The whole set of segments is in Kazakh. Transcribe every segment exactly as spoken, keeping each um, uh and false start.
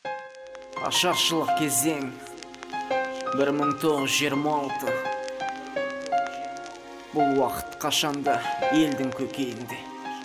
Ашаршылық кезең бір мың тоғыз жүз жиырма алты. Бұл уақыт қашанда елдің көкейінде.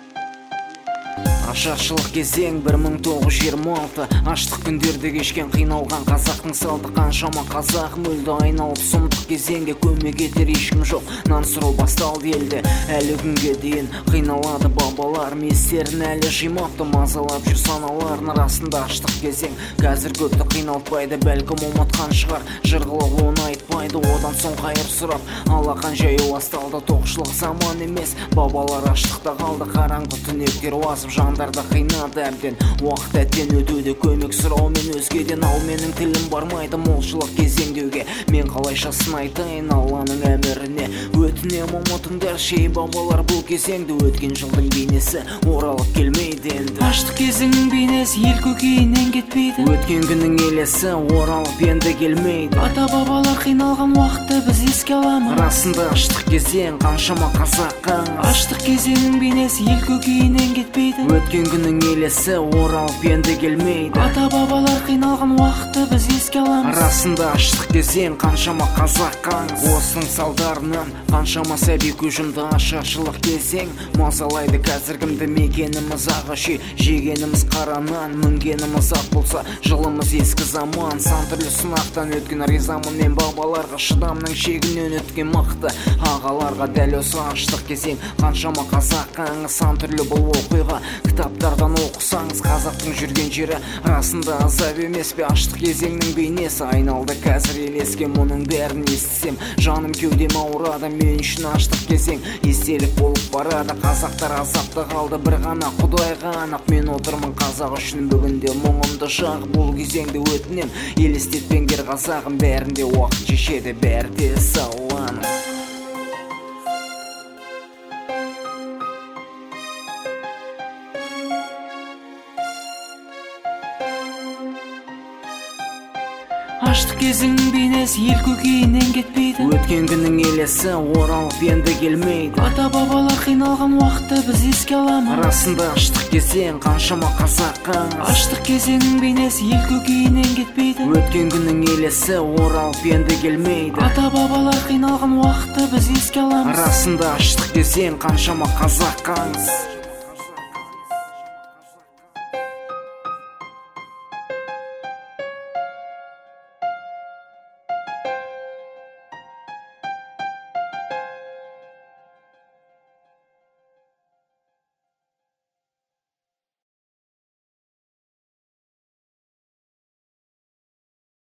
Ашаршылық кезең бір мың тоғыз жүз жиырма алты. Аштық күндерді кешкен қиналған қазақтың салды. Қаншама қазақ мүлде айналып сұмдық кезеңге көмек етер ешкім жоқ. Нан сұрау басталды елде, әлі күнге дейін қиналады бабалар. Местерін әлі жимапты, мазалап жүр саналарын. Арасында аштық кезең қазір көпті қиналтпайды, бәлкім ұмытқан шығар. Жырғылық оны айтпайды, одан соң қайыр сұрап алақан жайы басталды. Тоқшылық заман емес, бабалар аштықта қалды. Қараңғы түнектер уазып жандарда қинады әбден. Уақыт әттен өтуде, көмек сұраумен өзгеден. Ал менің тілім бармайды молшылық кезеңдеуге. Мен қалайша сын айтайын Алланың әміріне. Өтінем ұмытыңдар шей бабалар бұл кезеңді. Өткен жылдың бейнесі оралып келмейді енді. Аштық кезеңнің бейнесі ел көкейінен кетпейді. Өткен күннің елесі оралып енді келмейді. Ата бабалар қиналған уақытты біз еске аламыз. Расында аштық кезең қаншама қазаққа. Аштық кезеңнің бейнесі ел көкейінен кетпейді. Өткен күннің елесі оралып енді келмейді. Ата бабалар қиналған уақытты біз еске аламыз. Расында аштық кезең қаншама қазаққа. Осының салдарынан қаншама сәби көз жұмды. Ашаршылық кезең мазалайды қазіргімді. Мекеніміз ағаши, жегеніміз қаранан. Мінгеніміз ақ болса жылымыз ескі заман. Сан түрлі сынақтан өткен ризамын мен бабаларға. Шыдамның шегінен өткен мықты ағаларға. Дәл осы аштық кезең қаншама қазаққа. Сан түрлі бұл оқиға кітаптардан оқысаңыз. Қазақтың жүрген жері расында азап емес пе? Аштық кезеңнің бейнесі айналды қазір елеске. Мұның бәрін естісем жаным кеудем ауырады. Мен үшін аштық кезең естелік болып барады. Қазақтар азапта қалды, бір ғана Құдайға анық. Мен отырмын қазақ үшін бүгінде мұңымды жақ. Бұл кезеңді өтінем елестетпеңдер қазағым. Бәрінде уақыт шешеді, бәрі де сауаным. Аштық кезеңнің бейнесі ел көкейінен кетпейді. Өткен күннің елесі оралып енді келмейді. Ата бабалар қиналған уақытты біз еске аламыз. Расында аштық кезең қаншама қазаққа. Аштық кезеңнің бейнесі ел көкейінен кетпейді. Өткен күннің елесі оралып енді келмейді. Ата бабалар қиналған уақытты біз еске аламыз. Расында аштық кезең қаншама қазаққа.